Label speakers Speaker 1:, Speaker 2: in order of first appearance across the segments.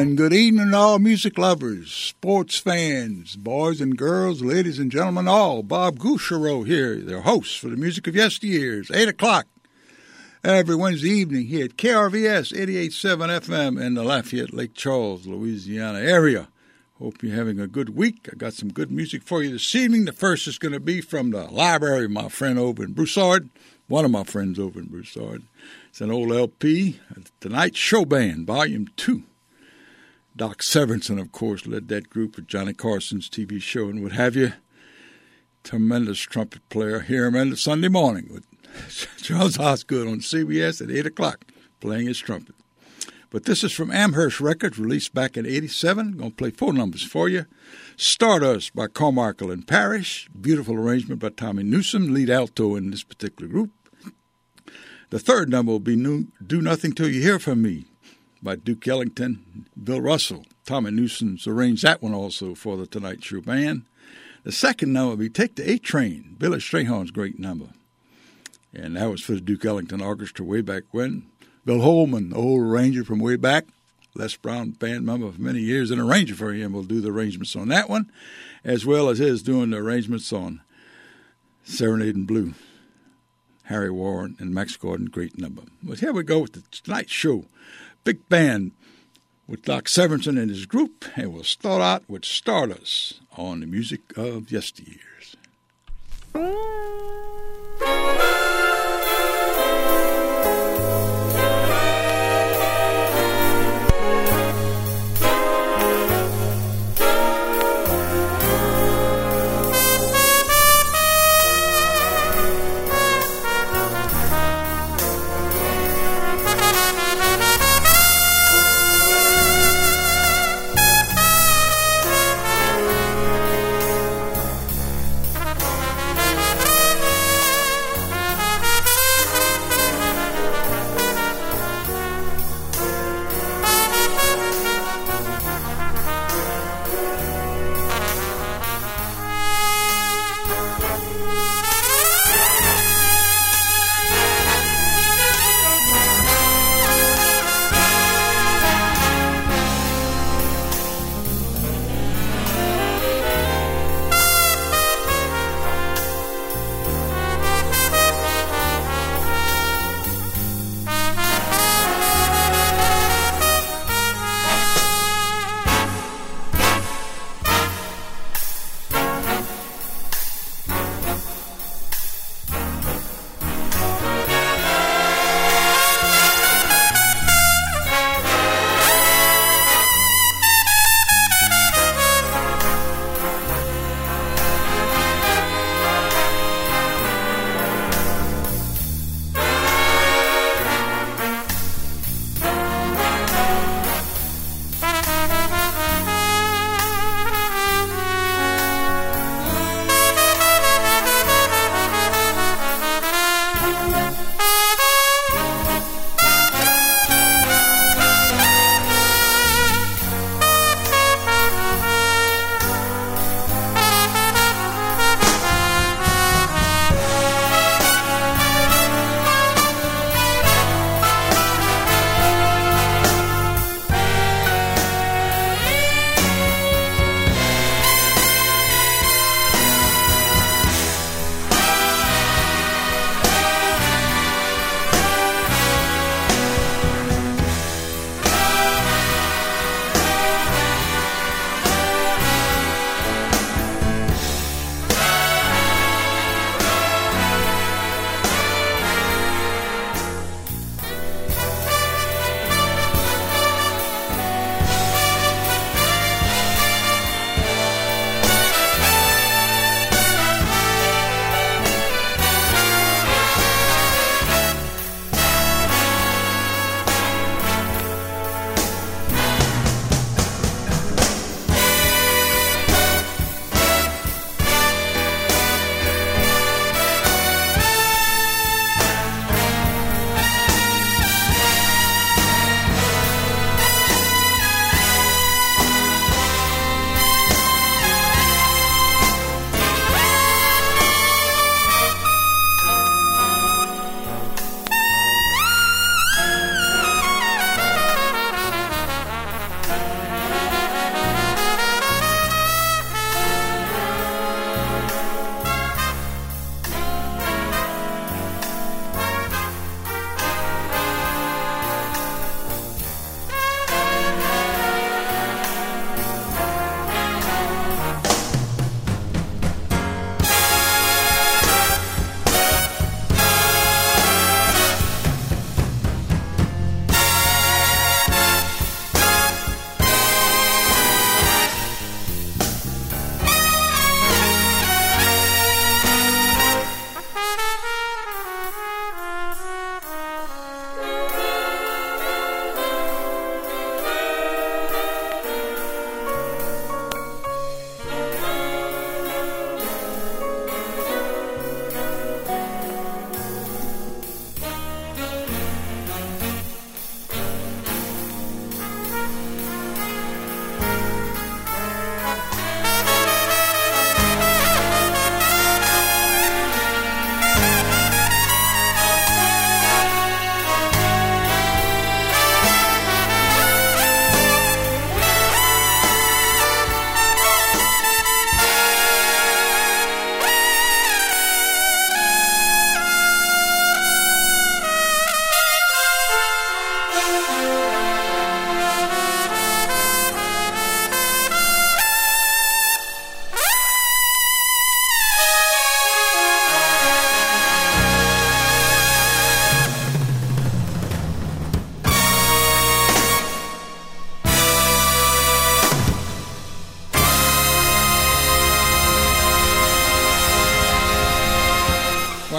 Speaker 1: And good evening to all music lovers, sports fans, boys and girls, ladies and gentlemen, all. Bob Gouchereau here, their host for the Music of Yesteryears, 8 o'clock every Wednesday evening here at KRVS 88.7 FM in the Lafayette, Lake Charles, Louisiana area. Hope you're having a good week. I got some good music for you this evening. The first is going to be from the library, my friend over in Broussard, one of my friends over in Broussard. It's an old LP, Tonight Show Band, Volume 2. Doc Severinsen, of course, led that group with Johnny Carson's TV show and what have you. Tremendous trumpet player. Hear him every Sunday morning with Charles Osgood on CBS at 8 o'clock playing his trumpet. But this is from Amherst Records, released back in 87. I'm going to play 4 numbers for you. Stardust by Carmichael and Parrish. Beautiful arrangement by Tommy Newsom, lead alto in this particular group. The third number will be Do Nothing Till You Hear From Me by Duke Ellington, Bill Russell. Tommy Newsom's arranged that one also for the Tonight Show Band. The second number will be Take the A-Train, Billy Strayhorn's great number. And that was for the Duke Ellington Orchestra way back when. Bill Holman, old arranger from way back, Les Brown band member for many years, and arranger for him will do the arrangements on that one, as well as his doing the arrangements on Serenade in Blue. Harry Warren and Max Gordon, great number. But here we go with the Tonight Show. Big band with Doc Severinsen and his group, and we'll start out with Stardust on the Music of Yesteryears.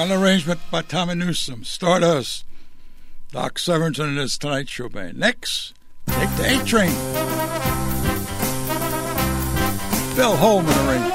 Speaker 1: An arrangement by Tommy Newsom, Stardust, Doc Severinsen and his Tonight Show Band. Next, Take the A-Train. Phil Holman arrangement.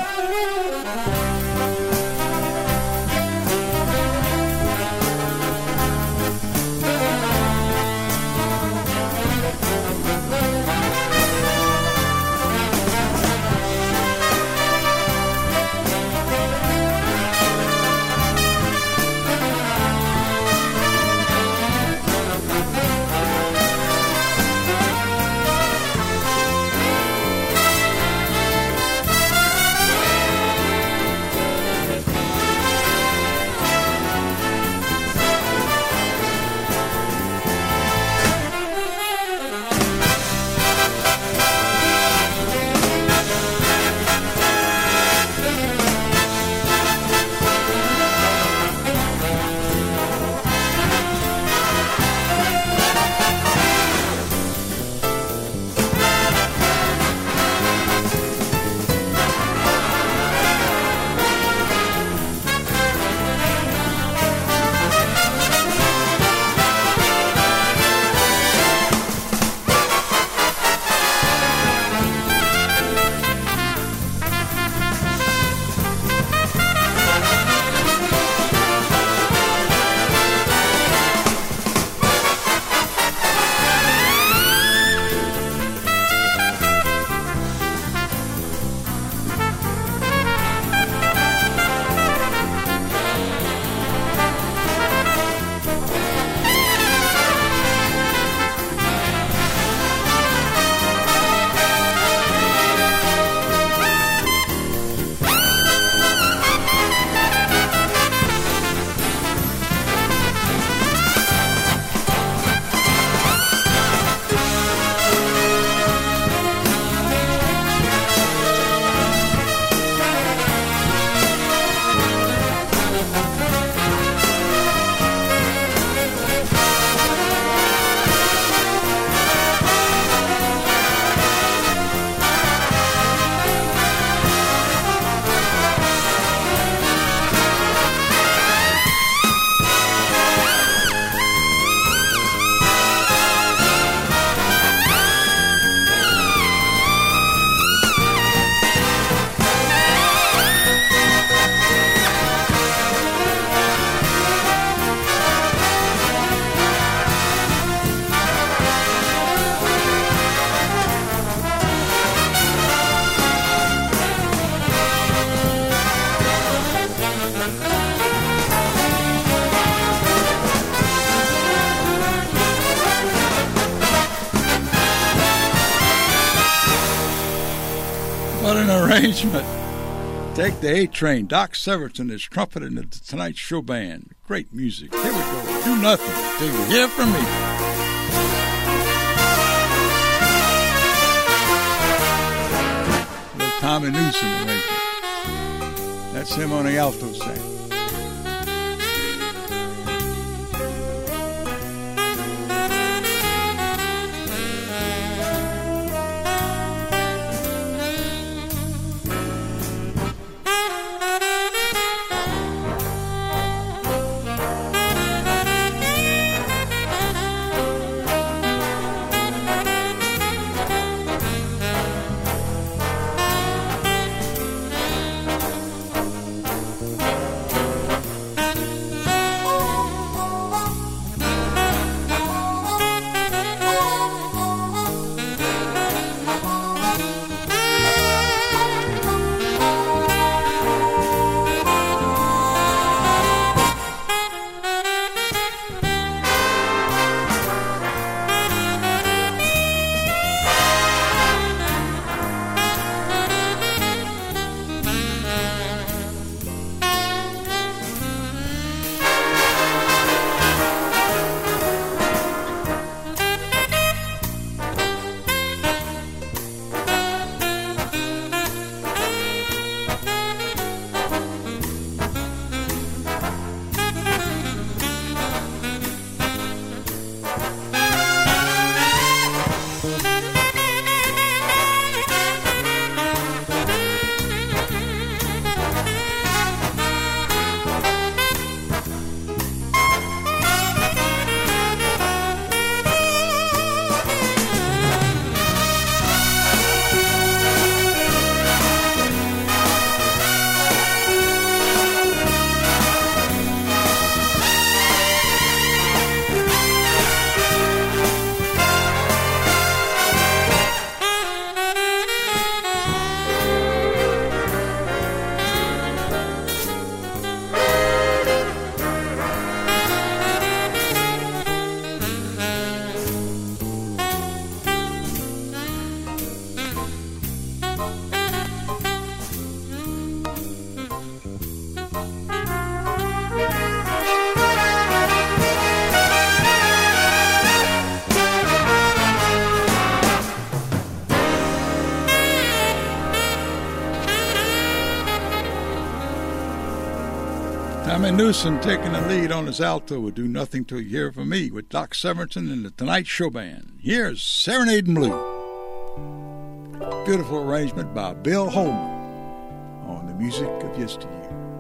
Speaker 1: What an arrangement. Take the A-Train. Doc Severinsen is trumpet in the Tonight Show Band. Great music. Here we go. Do nothing till you hear from me. Little Tommy Newsom arrangement. That's him on the alto sax. Tommy Newsom taking the lead on his alto with Do Nothing Till You Hear From Me with Doc Severinsen and the Tonight Show Band. Here's Serenading Blue. Beautiful arrangement by Bill Holman on the music of yesteryear.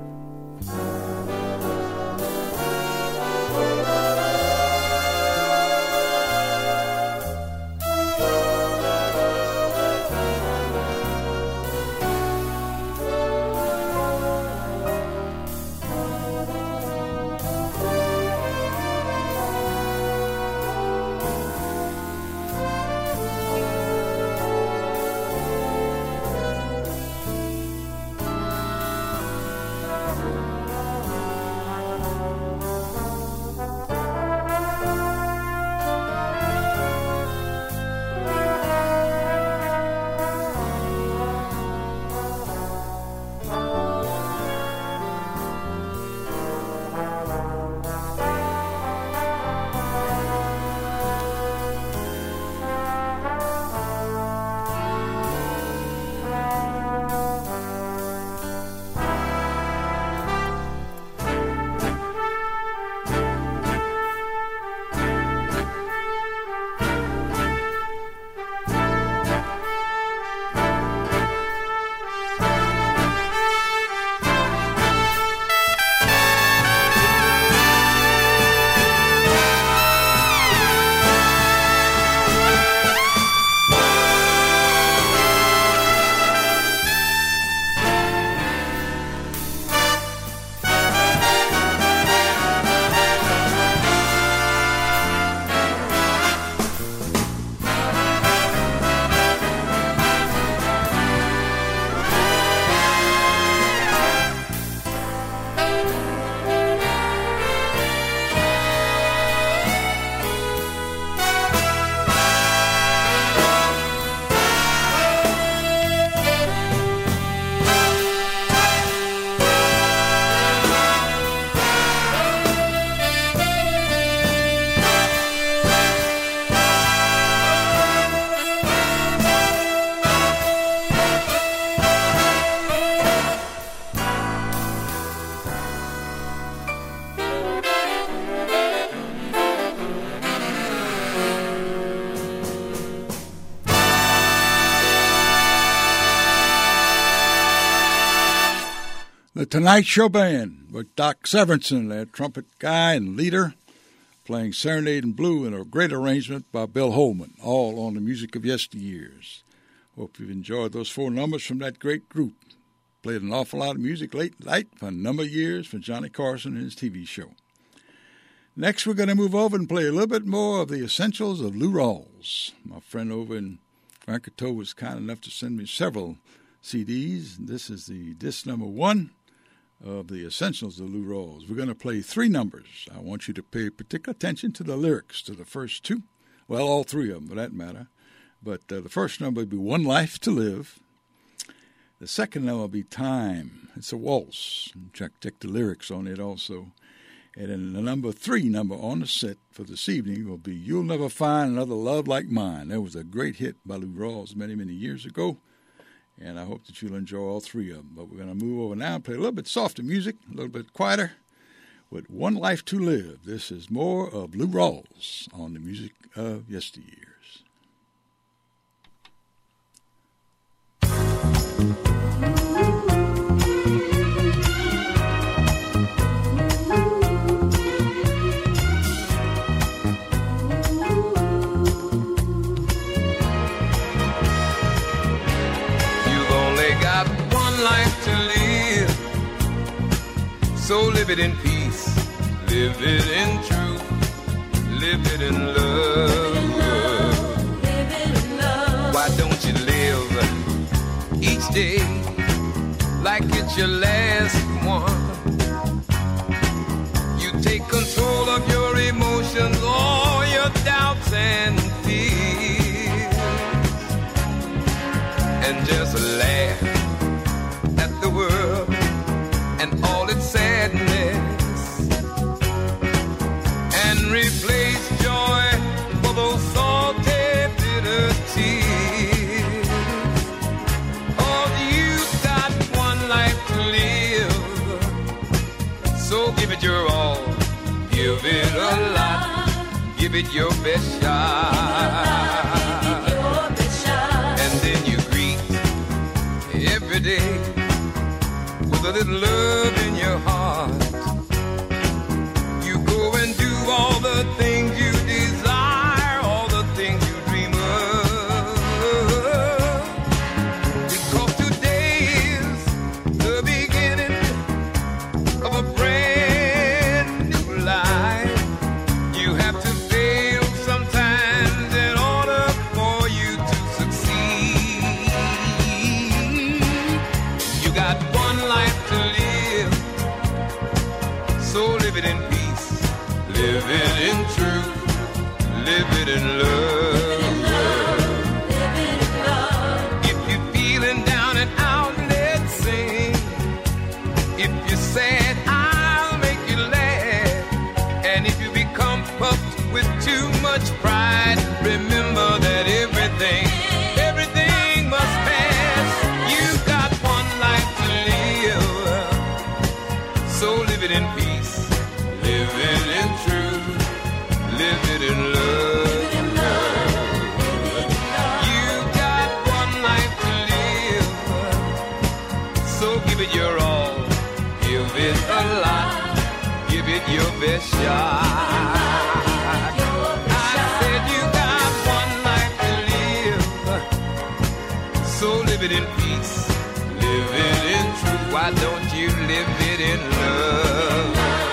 Speaker 1: The Tonight Show Band with Doc Severinsen, their trumpet guy and leader, playing Serenading Blue in a great arrangement by Bill Holman, all on the music of yesteryears. Hope you've enjoyed those four numbers from that great group. Played an awful lot of music late night for a number of years for Johnny Carson and his TV show. Next, we're going to move over and play a little bit more of the essentials of Lou Rawls. My friend over in Francoteau was kind enough to send me several CDs. This is the disc number 1 of the essentials of Lou Rawls. We're going to play 3 numbers. I want you to pay particular attention to the lyrics to the first 2. Well, all 3 of them, for that matter. But the first number would be One Life to Live. The second number will be Time. It's a waltz. Check the lyrics on it also. And then the number 3 number on the set for this evening will be You'll Never Find Another Love Like Mine. That was a great hit by Lou Rawls many, many years ago. And I hope that you'll enjoy all 3 of them. But we're going to move over now and play a little bit softer music, a little bit quieter, with One Life to Live. This is more of Lou Rawls on the music of yesteryears.
Speaker 2: Life to live, so live it in peace, live it in truth, live it in love. Live it in love. Why don't you live each day like it's your last one? You take control of your emotions, all your doubts and fears, and just laugh at the world and all its sadness, and replace joy for those salty, bitter tears. Oh, you've got one life to live, so give it your best shot. And then you greet every day with a little love in your heart. You go and do all the things you desire, all the things you dream of. Because today is the beginning of a brand new life. You have to fail sometimes in order for you to succeed. You got one life to live, so live it in peace, live it in truth, live it in love. If you're feeling down and out, let's sing. If you're sad, I'll make you laugh. And if you become puffed with too much pride, remember that everything must pass. You got one life to live, so live it in peace, live it in truth, live it in love. You got one life to live, so give it your all, give it a lot, give it your best shot. I said you got one life to live, so live it in peace, live it in truth. Why don't you live it in love?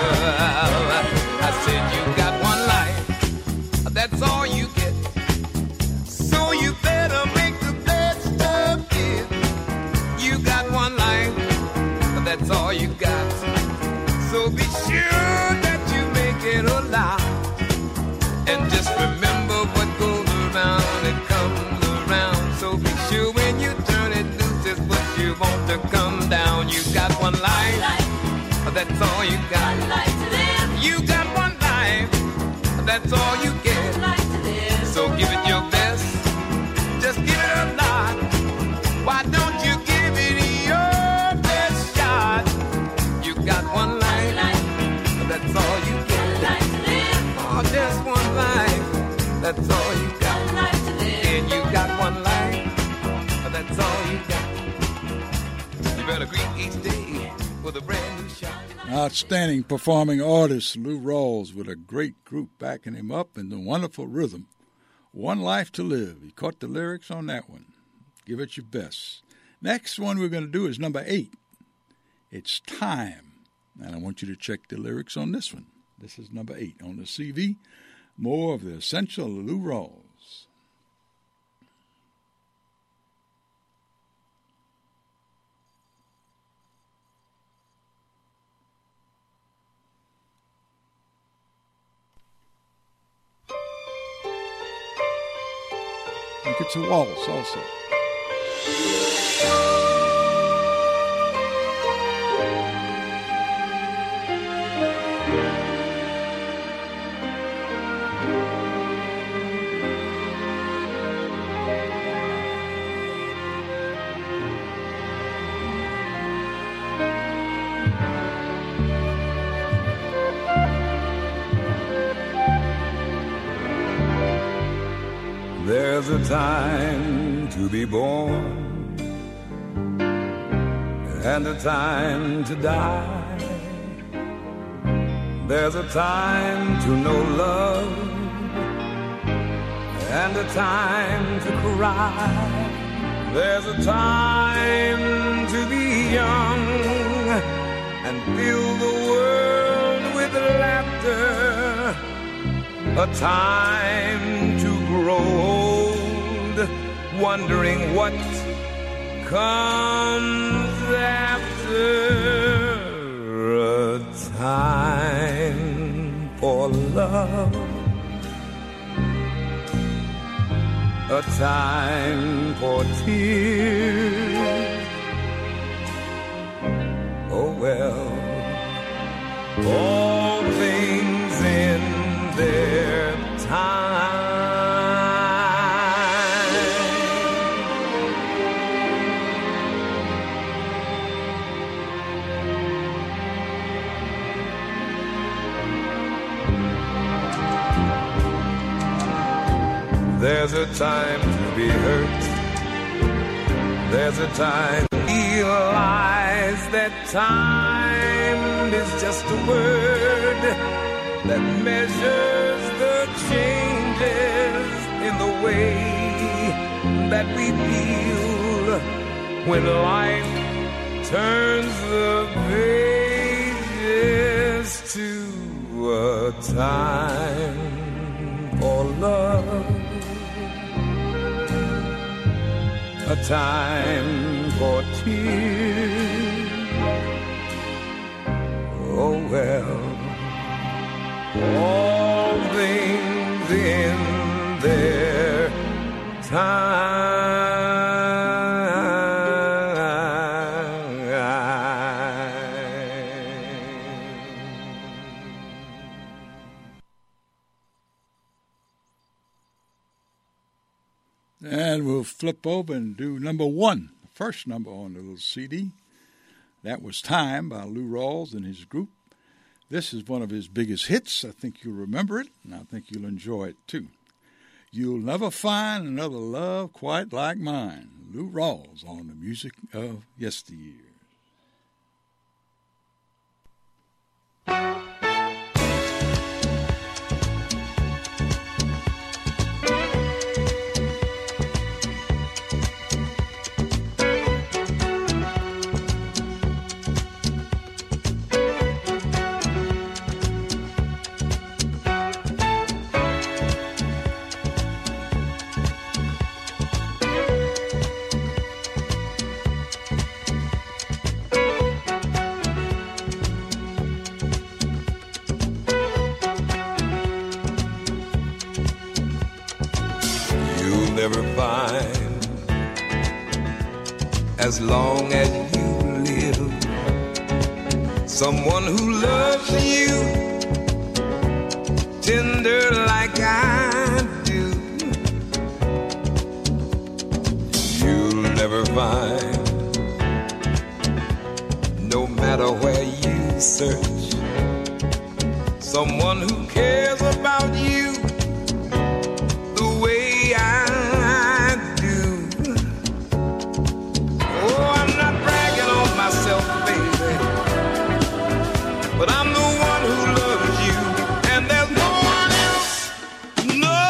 Speaker 2: I said you got one life, that's all you get, so you better make the best of it. You got one life, that's all you got, so be sure that you make it a lot. And just remember what goes around, it comes around. So be sure when you turn it loose, it's what you want to come down. You got one life, that's all you got. You got one life, that's all you get. So give it your best, just give it a lot. Why don't you give it your best shot? You got one life, that's all you get. Oh, just one life, that's all you got. And you got one life, that's all you got. You better greet each day with a brand new shot.
Speaker 1: Outstanding performing artist Lou Rawls with a great group backing him up in the wonderful rhythm. One Life to Live. He caught the lyrics on that one. Give it your best. Next one we're going to do is number 8. It's Time. And I want you to check the lyrics on this one. This is number 8 on the CV. More of the essential Lou Rawls. I think it's a waltz also.
Speaker 2: There's a time to be born and a time to die. There's a time to know love and a time to cry. There's a time to be young and fill the world with laughter. A time to grow old, wondering what comes after. A time for love, a time for tears. Oh well, all things in their time. There's a time to be hurt. There's a time to realize that time is just a word that measures the changes in the way that we feel when life turns the pages to a time for love, a time for tears. Oh well, all things in their time.
Speaker 1: And we'll flip over and do number one, the first number on the little CD. That was Time by Lou Rawls and his group. This is one of his biggest hits. I think you'll remember it, and I think you'll enjoy it too. You'll never find another love quite like mine. Lou Rawls on the music of yesteryear.
Speaker 2: Never find, as long as you live, someone who loves you tender like I do. You'll never find, no matter where you search, someone who cares about you the way I do. Oh, I'm not bragging on myself, baby, but I'm the one who loves you, and there's no one else, no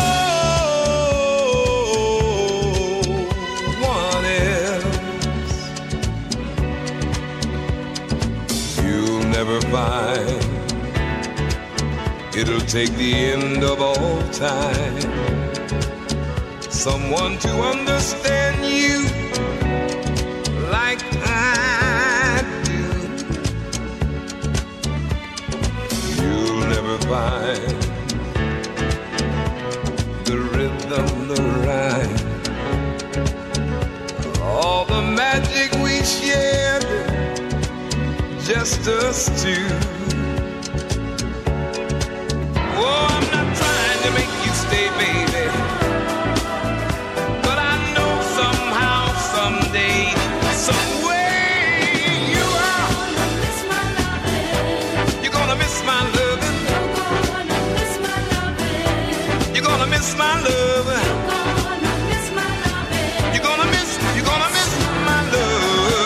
Speaker 2: one else. You'll never find, it'll take the end of all time, someone to understand you like I do. You'll never find the rhythm, the rhyme, all the magic we shared, just us two. Oh, I'm not trying to make you stay, baby, but I know somehow, someday, some way you are gonna miss my loving. You're gonna miss my loving. You're gonna miss my loving. You're gonna miss my love.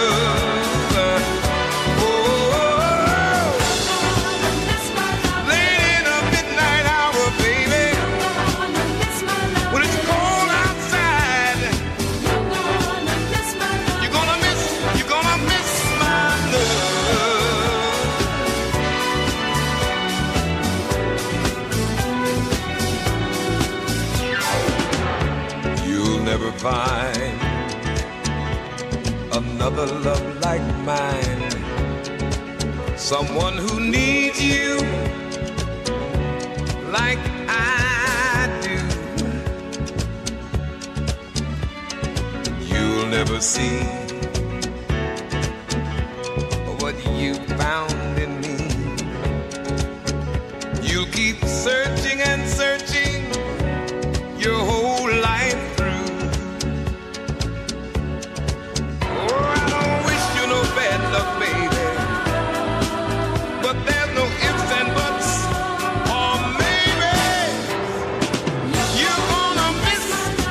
Speaker 2: Find another love like mine, someone who needs you like I do. You'll never see what you found in me. You'll keep searching and searching your whole life through. Bad luck, baby, but there's no ifs and buts, or maybe you're gonna miss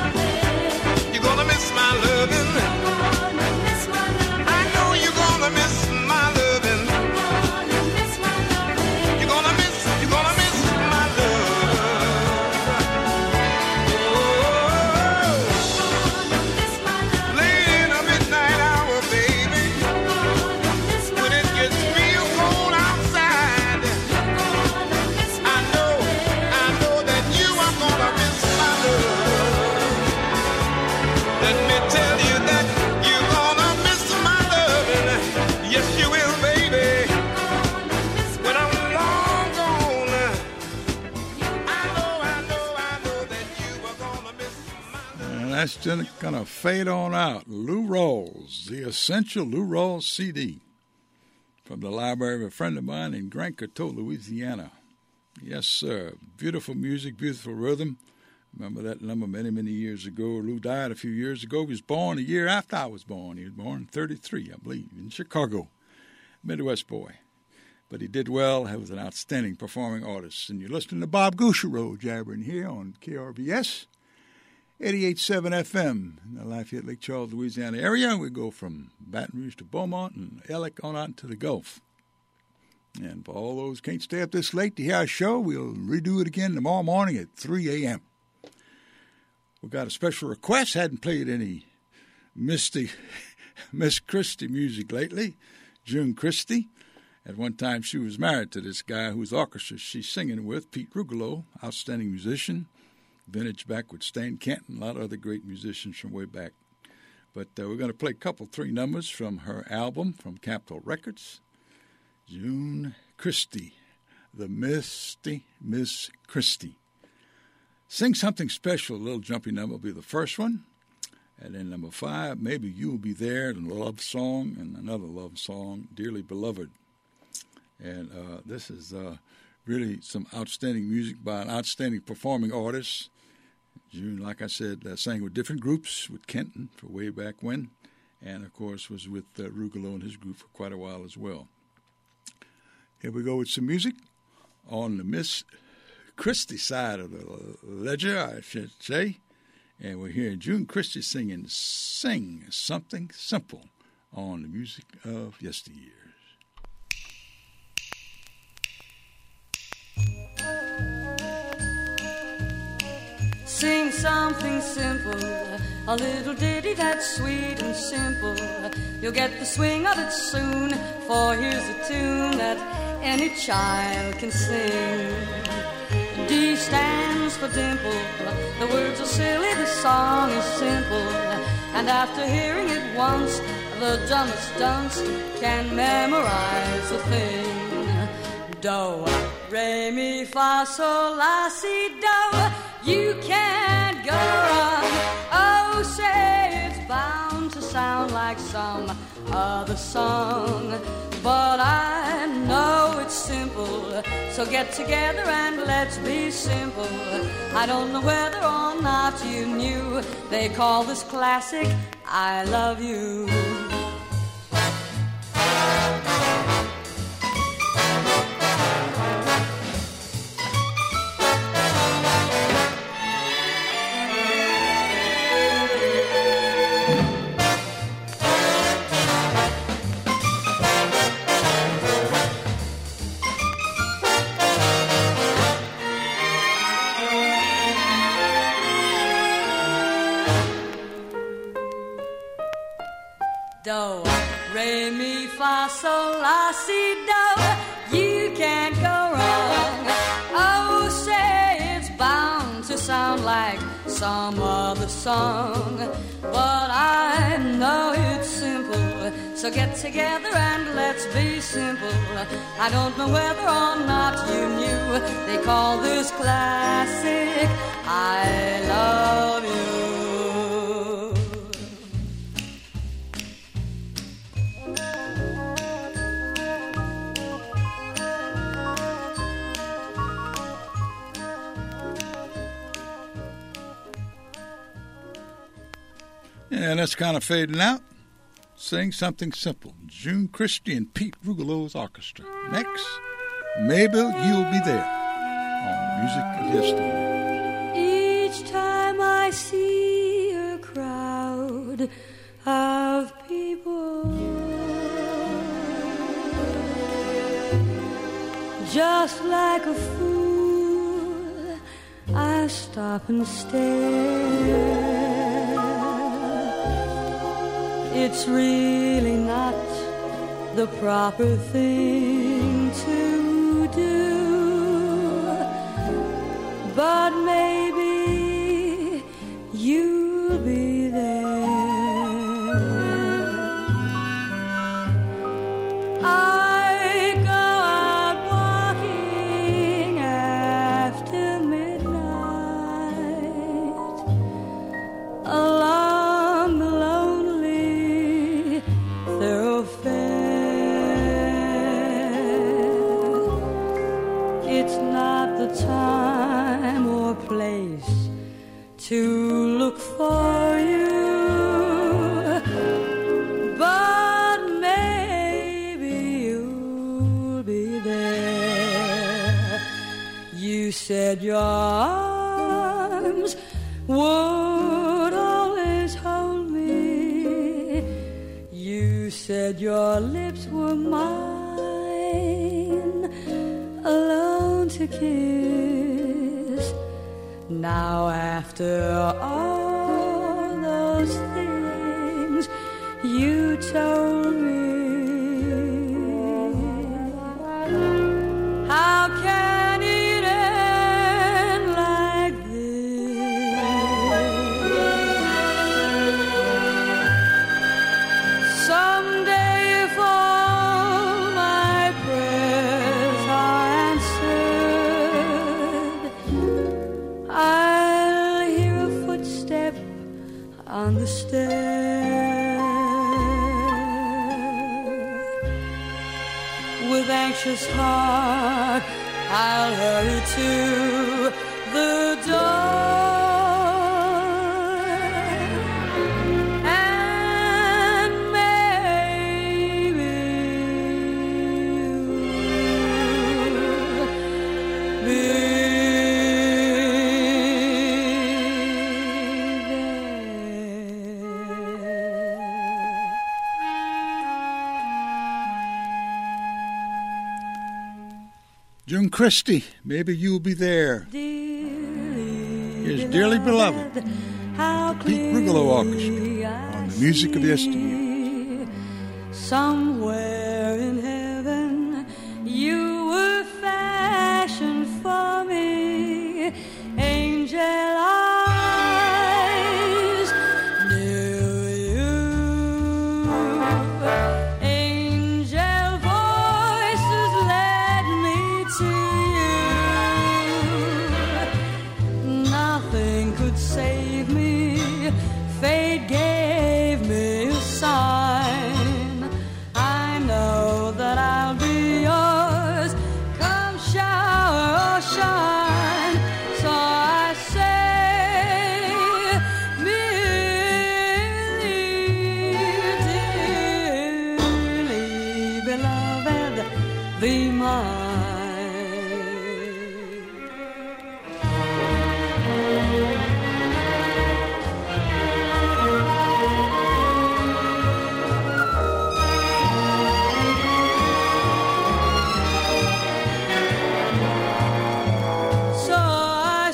Speaker 1: that's gonna fade on out. Lou Rawls, the Essential Lou Rawls CD from the library of a friend of mine in Grand Coteau, Louisiana. Yes, sir. Beautiful music, beautiful rhythm. Remember that number many, many years ago. Lou died a few years ago. He was born a year after I was born. He was born in 1933, I believe, in Chicago. Midwest boy. But he did well. He was an outstanding performing artist. And you're listening to Bob Gouchereau jabbering here on KRBS 88.7 FM in the Lafayette, Lake Charles, Louisiana area. We go from Baton Rouge to Beaumont and Ellick on out to the Gulf. And for all those who can't stay up this late to hear our show, we'll redo it again tomorrow morning at 3 a.m. We got a special request. Hadn't played any Miss Christie music lately. June Christie. At one time, she was married to this guy whose orchestra she's singing with, Pete Rugolo, outstanding musician. Vintage back with Stan Kenton, a lot of other great musicians from way back. But we're going to play a couple, 3 numbers from her album from Capitol Records. June Christie, the Misty Miss Christie. Sing Something Special, a little jumpy number will be the first one. And then number 5, Maybe You'll Be There, a love song, and another love song, Dearly Beloved. And this is really some outstanding music by an outstanding performing artist. June, like I said, sang with different groups, with Kenton for way back when, and, of course, was with Rugolo and his group for quite a while as well. Here we go with some music on the Miss Christie side of the ledger, I should say. And we're hearing June Christie singing Sing Something Simple on the music of yesteryears.
Speaker 3: Sing something simple, a little ditty that's sweet and simple. You'll get the swing of it soon, for here's a tune that any child can sing. D stands for dimple, the words are silly, the song is simple. And after hearing it once, the dumbest dunce can memorize the thing. Do, re, mi, fa, sol, la, si, do. You can't go wrong. Oh, say it's bound to sound like some other song, but I know it's simple. So get together and let's be simple. I don't know whether or not you knew they call this classic I Love You. Do, re, mi, fa, sol, la, si, do. You can't go wrong. Oh, say it's bound to sound like some other song, but I know it's simple. So get together and let's be simple. I don't know whether or not you knew they call this classic I Love You.
Speaker 1: And that's kind of fading out. Sing Something Simple. June Christie and Pete Rugolo's orchestra. Next, Maybe You'll Be There on Music of Yesteryear.
Speaker 3: Each time I see a crowd of people, just like a fool, I stop and stare. It's really not the proper thing to do, but maybe you'll be there. I go out walking after midnight, to look for you, but maybe you'll be there. You said your arms would always hold me. You said your lips were mine, alone to kiss. Now after all those things you told me, how can it end like this? Someday if all my prayers are answered, I'll hear a footstep on the stair. With anxious heart, I'll hurry to the door, and maybe you'll be
Speaker 1: June Christie, maybe you'll be there. Here's Dearly Beloved, the Pete Rugolo Orchestra on the music of yesteryear.
Speaker 3: Somewhere in heaven you were fashioned for me, angel eyes near you, angel voices led me to you. Nothing could save me, fate gave me a sign. I know that I'll be yours, come shower or shine. So I say, dearly beloved, be mine. So I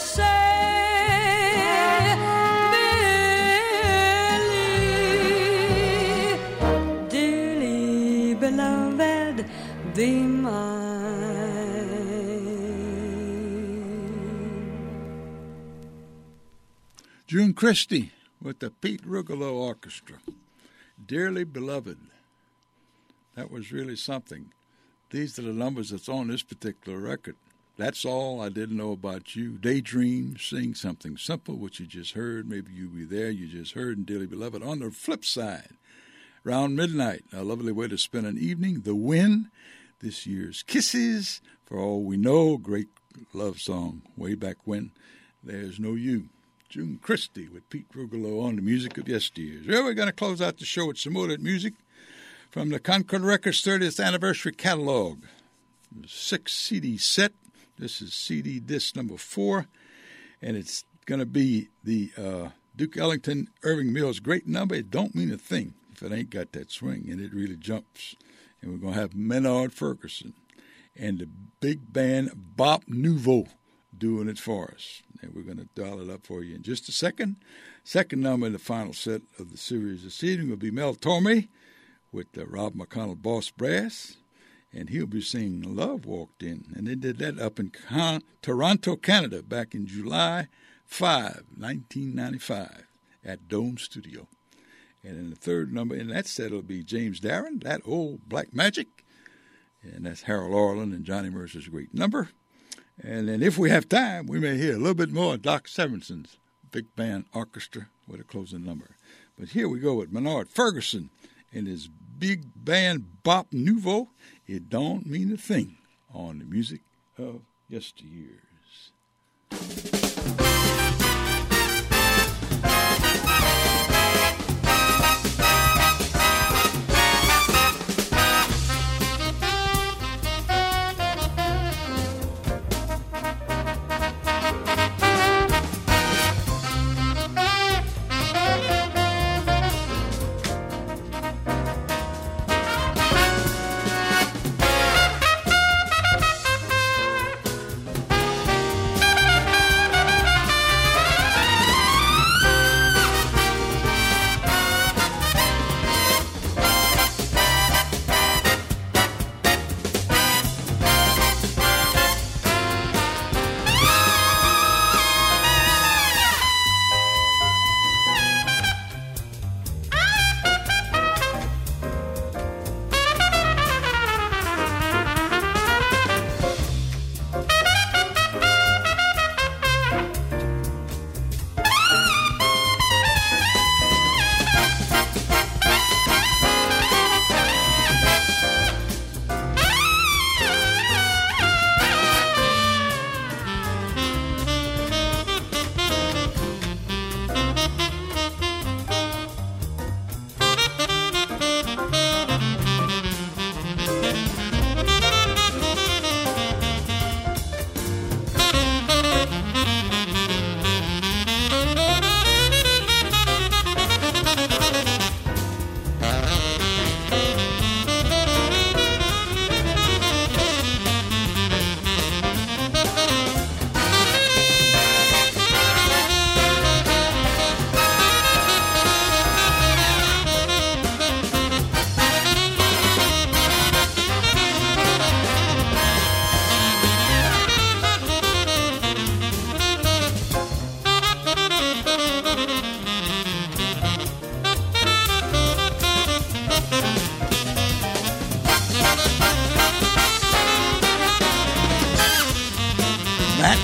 Speaker 3: say, dearly beloved, be mine.
Speaker 1: June Christie with the Pete Rugolo Orchestra. Dearly Beloved. That was really something. These are the numbers that's on this particular record. That's All I Didn't Know About You. Daydream, Sing Something Simple, which you just heard. Maybe You'll Be There, you just heard. And Dearly Beloved. On the flip side, Round Midnight, a lovely way to spend an evening. The Wind, this year's Kisses, For All We Know, great love song way back when. There's No You. June Christie with Pete Rugolo on the music of yesteryears. Well, we're going to close out the show with some more of that music from the Concord Records 30th anniversary catalog. 6 CD set. This is CD disc number 4, and it's going to be the Duke Ellington Irving Mills great number. It don't mean a thing if it ain't got that swing, and it really jumps. And we're going to have Maynard Ferguson and the big band Bop Nouveau doing it for us. And we're going to dial it up for you in just a second. Second number in the final set of the series this evening will be Mel Torme with the Rob McConnell Boss Brass, and he'll be singing Love Walked In. And they did that up in Toronto, Canada, back in July 5, 1995, at Dome Studio. And in the third number in that set will be James Darren, That Old Black Magic, and that's Harold Orland and Johnny Mercer's great number. And then if we have time, we may hear a little bit more of Doc Severinsen's big band orchestra with a closing number. But here we go with Maynard Ferguson and his big band Bop Nouveau. It don't mean a thing on the music of yesteryears.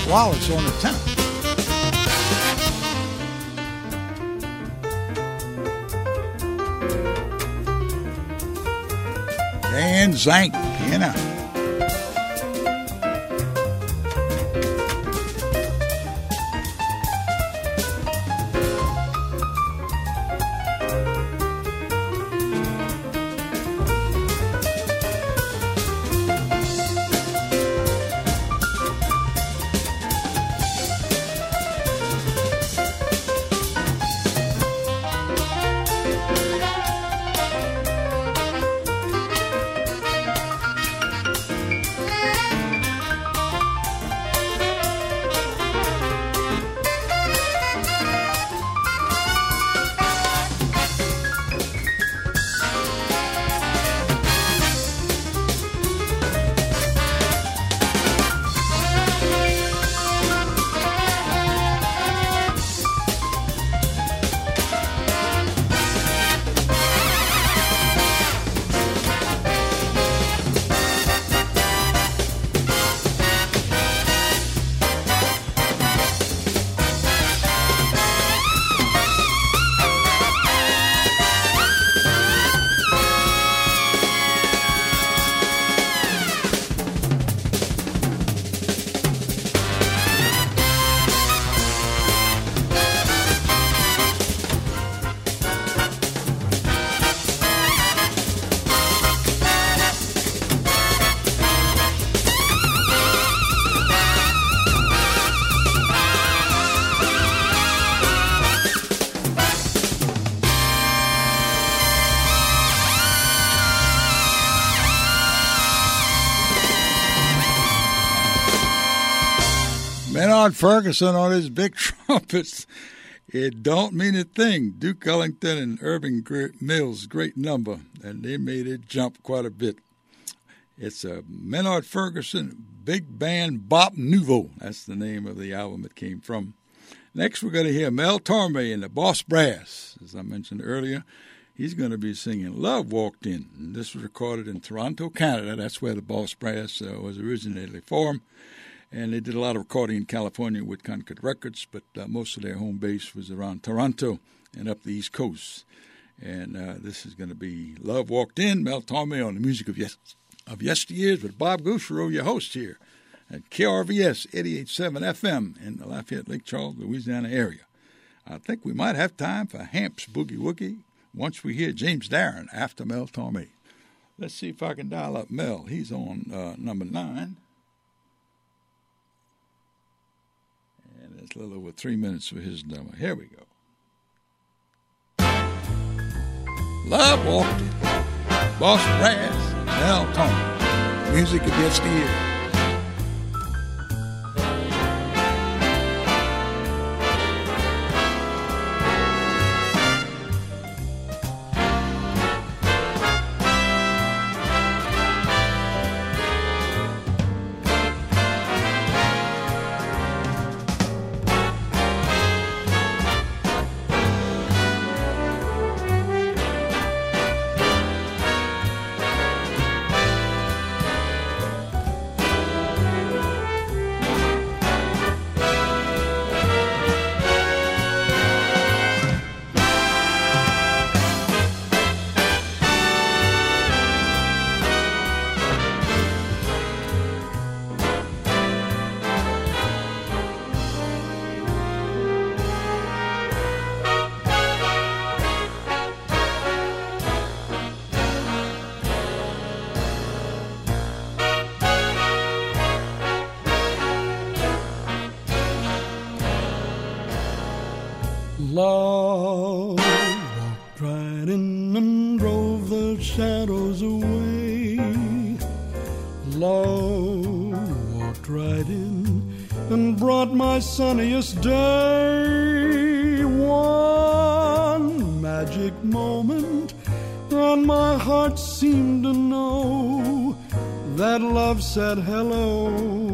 Speaker 1: Wallace on the tenor. Dan Zank, piano. Maynard Ferguson on his big trumpets. It don't mean a thing. Duke Ellington and Irving Mills, great number, and they made it jump quite a bit. It's a Maynard Ferguson Big Band Bop Nouveau. That's the name of the album it came from. Next, we're going to hear Mel Torme and the Boss Brass. As I mentioned earlier, he's going to be singing Love Walked In. And this was recorded in Toronto, Canada. That's where the Boss Brass was originally formed. And they did a lot of recording in California with Concord Records, but most of their home base was around Toronto and up the East Coast. And this is going to be Love Walked In, Mel Torme on the music of yesteryears with Bob Gouchereau, your host here at KRVS 88.7 FM in the Lafayette, Lake Charles, Louisiana area. I think we might have time for Hamp's Boogie Woogie once we hear James Darren after Mel Torme. Let's see if I can dial up Mel. He's on number 9. And it's a little over 3 minutes for his number. Here we go. Love Walked In, Boss Brass, Mel Torme, music of yesteryear.
Speaker 4: Love walked right in and drove the shadows away. Love walked right in and brought my sunniest day. One magic moment, and my heart seemed to know that love said hello.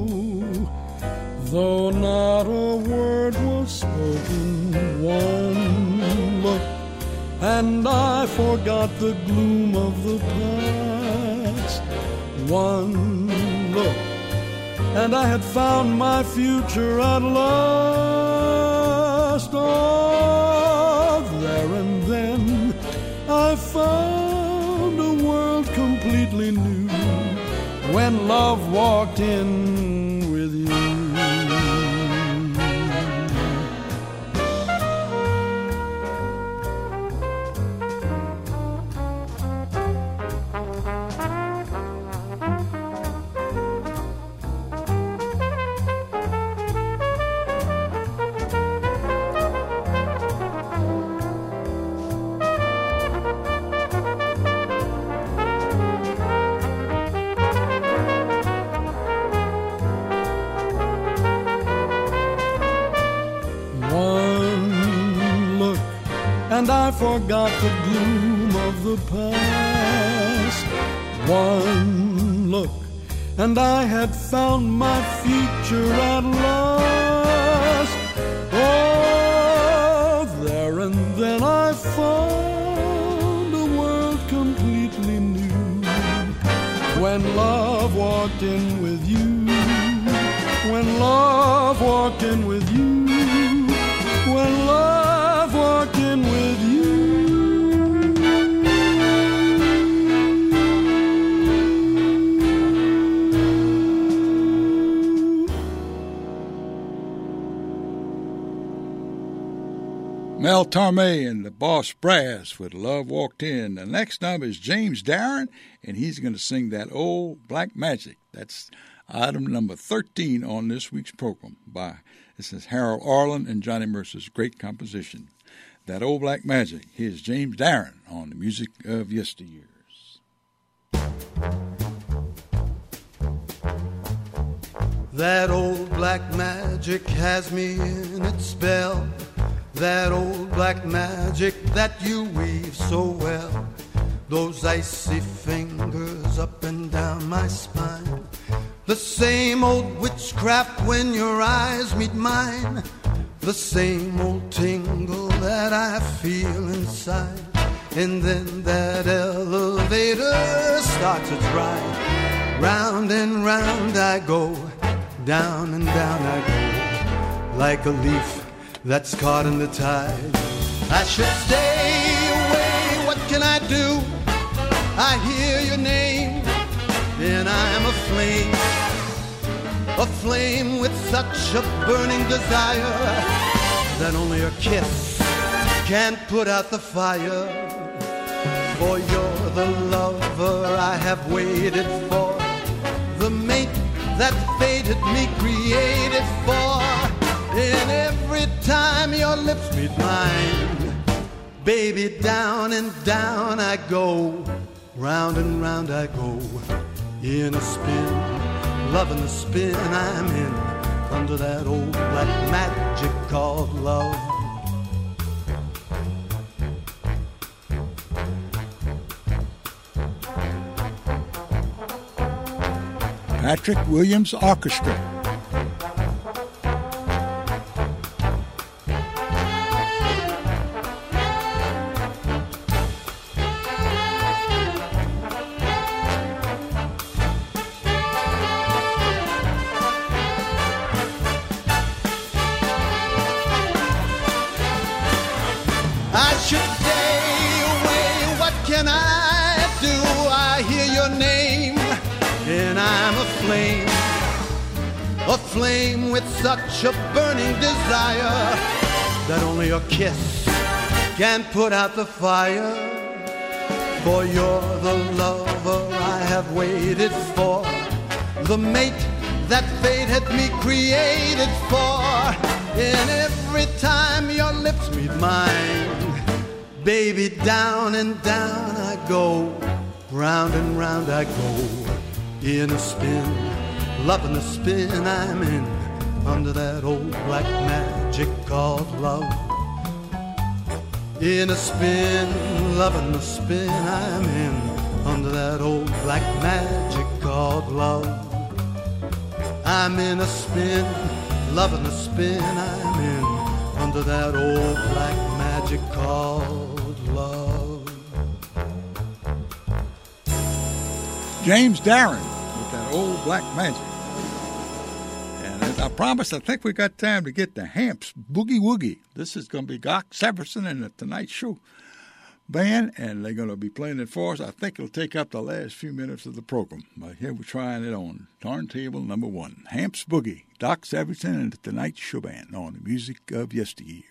Speaker 4: Though not a word was spoken, one look, and I forgot the gloom of the past. One look, and I had found my future at last. Oh, there and then I found a world completely new when love walked in with you. And I forgot the gloom of the past. One look, and I had found my future at last. Oh, there and then I found a world completely new when love walked in with you. When love walked in with you. When love walked in with you.
Speaker 1: Mel Torme and the Boss Brass with Love Walked In. The next number is James Darren, and he's going to sing that Old Black Magic. That's item number 13 on this week's program. This is Harold Arlen and Johnny Mercer's great composition. That Old Black Magic. Here's James Darren on the Music of Yesteryears.
Speaker 5: That old black magic has me in its spell. That old black magic that you weave so well. Those icy fingers up and down my spine. The same old witchcraft when your eyes meet mine. The same old tingle that I feel inside. And then that elevator starts its ride. Round and round I go, down and down I go, like a leaf that's caught in the tide. I should stay away, what can I do? I hear your name, and I'm a flame with such a burning desire that only a kiss can't put out the fire. For you're the lover I have waited for, the mate that fate had me created for. And every time your lips meet mine, baby, down and down I go, round and round I go, in a spin, loving the spin I'm in, under that old black magic called love.
Speaker 1: Patrick Williams Orchestra.
Speaker 5: A flame with such a burning desire that only a kiss can put out the fire. For you're the lover I have waited for, the mate that fate had me created for. And every time your lips meet mine, baby, down and down I go, round and round I go, in a spin, loving the spin I'm in, under that old black magic called love. In a spin, loving the spin I'm in, under that old black magic called love. I'm in a spin, loving the spin I'm in, under that old black magic called love.
Speaker 1: James Darren with that Old Black Magic. I promised, I think we got time to get the Hamps Boogie Woogie. This is going to be Doc Severinsen and the Tonight Show Band, and they're going to be playing it for us. I think it'll take up the last few minutes of the program. But here we're trying it on turntable number 1. Hamps Boogie, Doc Severinsen and the Tonight Show Band on the music of yesteryears.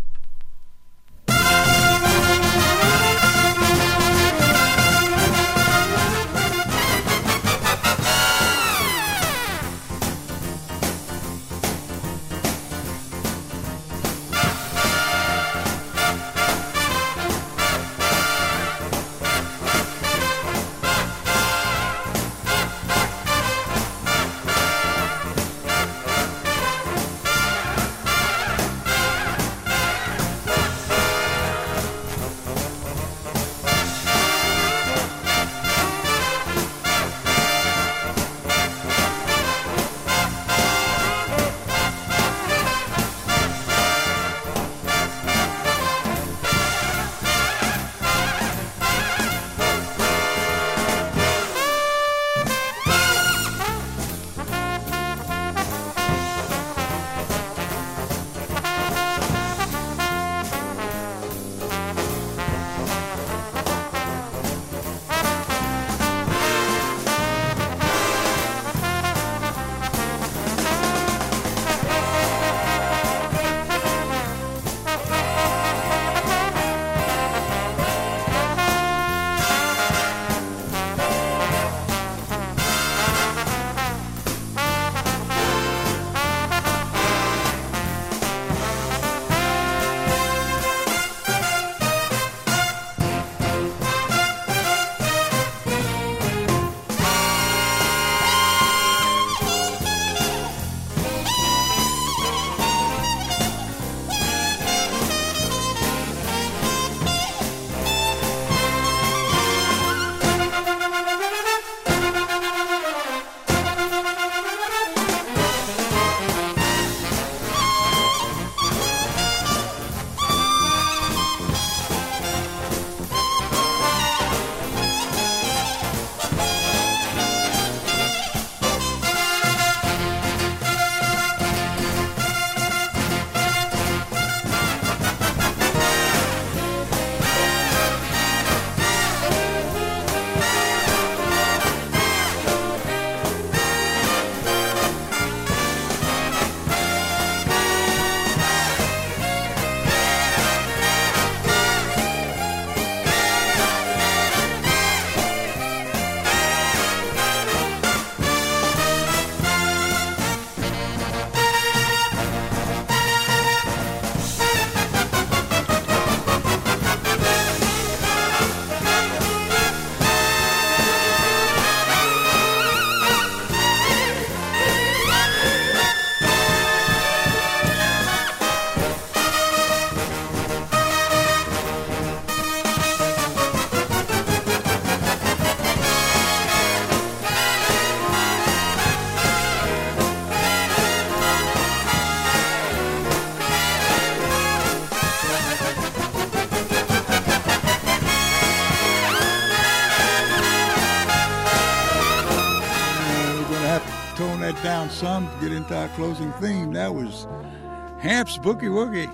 Speaker 1: Down some to get into our closing theme. That was Hamps Boogie Woogie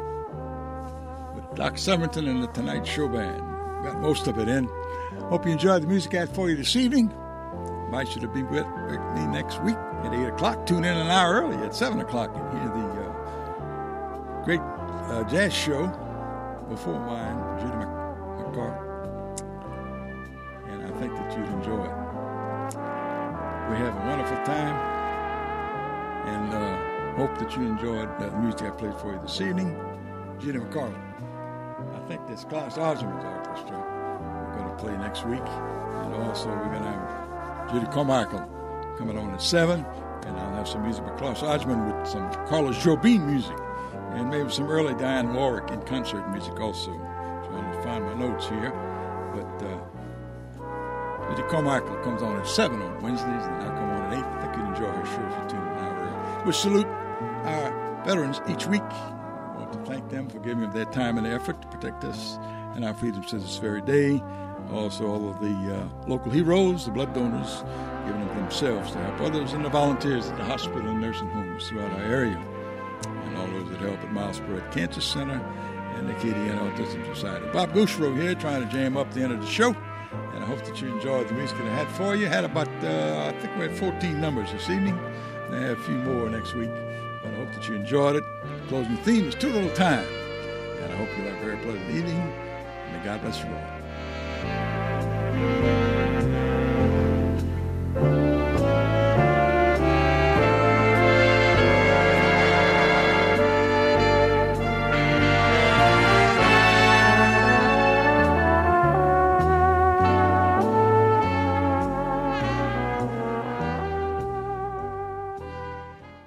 Speaker 1: with Doc Severinsen and the Tonight Show Band. Got most of it in. Hope you enjoyed the music I had for you this evening. Invite you to be with me next week at 8 o'clock. Tune in an hour early at 7 o'clock and hear the great jazz show before mine, Judy McCarthy. And I think that you'd enjoy it. We have a wonderful time, and hope that you enjoyed the music I played for you this evening. Judy McCarthy. I think that's Klaus Osmond's orchestra we're going to play next week. And also we're going to have Judy Carmichael coming on at 7, and I'll have some music by Klaus Osmond with some Carlos Jobim music, and maybe some early Diane Warwick in concert music also. Trying to find my notes here. But Judy Carmichael comes on at 7 on Wednesdays, and I come on at 8. I think you'd enjoy her show if you tune in an hour early. We salute our veterans each week. I want to thank them for giving their time and effort to protect us and our freedoms to this very day. Also, all of the local heroes, the blood donors, giving of themselves to help others, and the volunteers at the hospital and nursing homes throughout our area, and all those that help at Miles Perret Cancer Center and the KDN Autism Society. Bob Gouchereau here, trying to jam up the end of the show, and I hope that you enjoyed the music that I had for you. Had about, I think we had 14 numbers this evening, and I have a few more next week, but I hope that you enjoyed it. The closing theme is Too Little Time, and I hope you'll have a very pleasant evening, and may God bless you all.